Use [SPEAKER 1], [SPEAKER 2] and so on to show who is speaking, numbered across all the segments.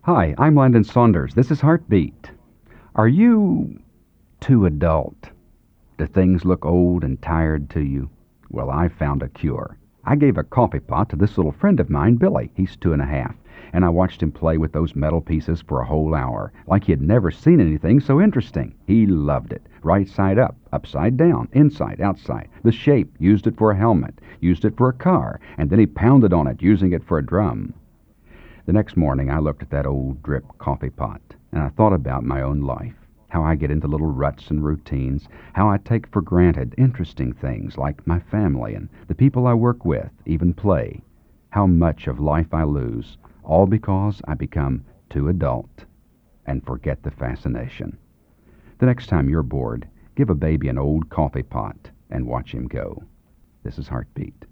[SPEAKER 1] Hi, I'm Landon Saunders. This is Heartbeat. Are you too adult? Do things look old and tired to you? Well, I found a cure. I gave a coffee pot to this little friend of mine, Billy. He's 2.5, and I watched him play with those metal pieces for a whole hour, like he had never seen anything so interesting. He loved it. Right side up, upside down, inside, outside. The shape, used it for a helmet, used it for a car, and then he pounded on it, using it for a drum. The next morning I looked at that old drip coffee pot, and I thought about my own life, how I get into little ruts and routines, how I take for granted interesting things like my family and the people I work with, even play, how much of life I lose, all because I become too adult and forget the fascination. The next time you're bored, give a baby an old coffee pot and watch him go. This is Heartbeat.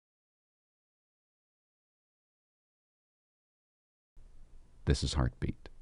[SPEAKER 1] This is Heartbeat.